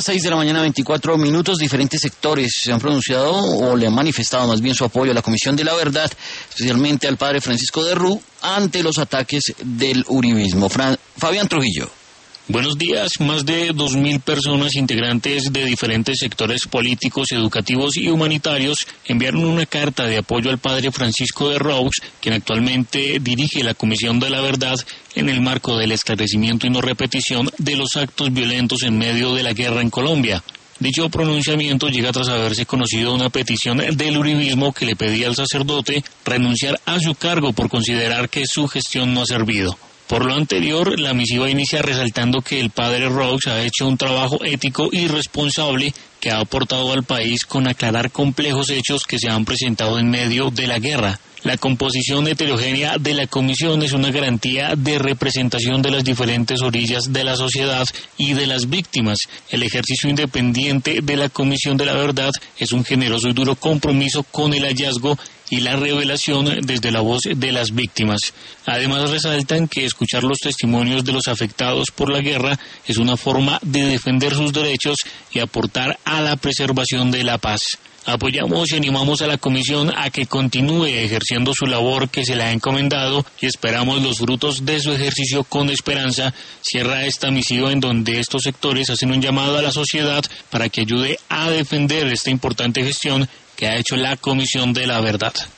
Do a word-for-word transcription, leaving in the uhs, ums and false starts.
seis de la mañana, veinticuatro minutos. Diferentes sectores se han pronunciado o le han manifestado más bien su apoyo a la Comisión de la Verdad, especialmente al padre Francisco de Rú, ante los ataques del uribismo. Fran... Fabián Trujillo. Buenos días. Más de dos mil personas integrantes de diferentes sectores políticos, educativos y humanitarios enviaron una carta de apoyo al padre Francisco de Roux, quien actualmente dirige la Comisión de la Verdad en el marco del esclarecimiento y no repetición de los actos violentos en medio de la guerra en Colombia. Dicho pronunciamiento llega tras haberse conocido una petición del uribismo que le pedía al sacerdote renunciar a su cargo por considerar que su gestión no ha servido. Por lo anterior, la misiva inicia resaltando que el padre Roux ha hecho un trabajo ético y responsable que ha aportado al país con aclarar complejos hechos que se han presentado en medio de la guerra. La composición heterogénea de la comisión es una garantía de representación de las diferentes orillas de la sociedad y de las víctimas. El ejercicio independiente de la Comisión de la Verdad es un generoso y duro compromiso con el hallazgo y la revelación desde la voz de las víctimas. Además, resaltan que escuchar los testimonios de los afectados por la guerra es una forma de defender sus derechos y aportar a la preservación de la paz. Apoyamos y animamos a la Comisión a que continúe ejerciendo su labor que se le ha encomendado y esperamos los frutos de su ejercicio con esperanza. Cierra esta misiva en donde estos sectores hacen un llamado a la sociedad para que ayude a defender esta importante gestión que ha hecho la Comisión de la Verdad.